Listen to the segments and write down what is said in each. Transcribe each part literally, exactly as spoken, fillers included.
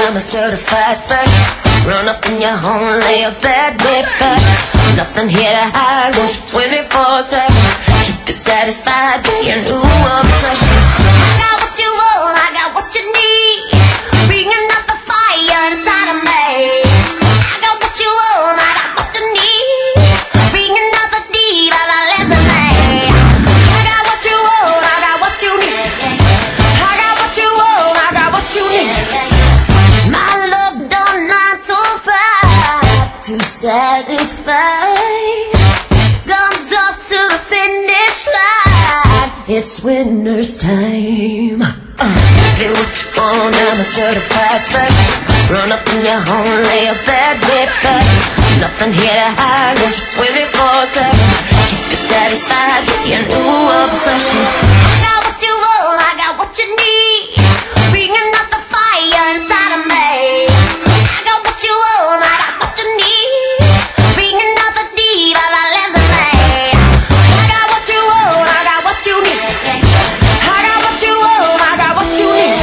I'm a certified special. Run up in your home, lay a bad big back. Nothing here to hide, want you twenty-four seven. Keep you satisfied with your new obsession. I got what you want, I got what you need. Bringing up the fire inside of me. I got what you want, I got what you need. Bringing up the deep of the lives of me. I got what you want, I got what you need. I got what you want, I got what you need. My love done nine to five to satisfy. Guns up to the finish line. It's winner's time. Uh, get what you want, I'm a certified special. Run up in your home, lay a bad bit back. Nothing here to hide, want you twenty-four seven. Keep you satisfied with your new obsession. I got what you want, I got what you need. Bringing up the fire inside of me. I got what you want, I got what you need. Bringing up the deep of the lives of me. I got what you want, I got what you need. I got what you want, I got what you need.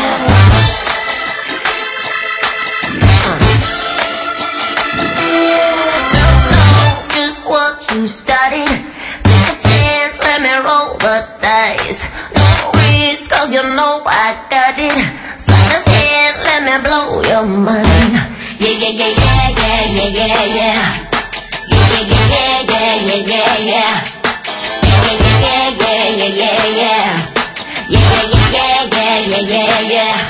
Just what you studied. Take a chance, let me roll the dice. No risk, cause you know I got it. Slide of hand, let me blow your mind. Yeah, yeah, yeah, yeah, yeah, yeah, yeah, yeah. Yeah, yeah, yeah, yeah, yeah, yeah, yeah. Yeah, yeah, yeah, yeah, yeah, yeah. Yeah, yeah, yeah, yeah, yeah, yeah, yeah.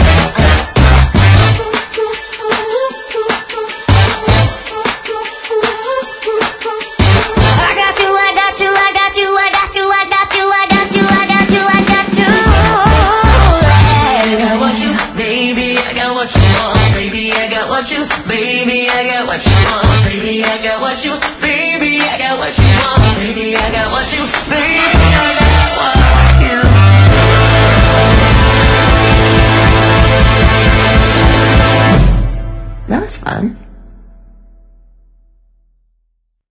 What you, baby, I got what you want. Baby, I got what you, baby, I got what you want. Baby, I got what you, baby, I got what you. That was fun.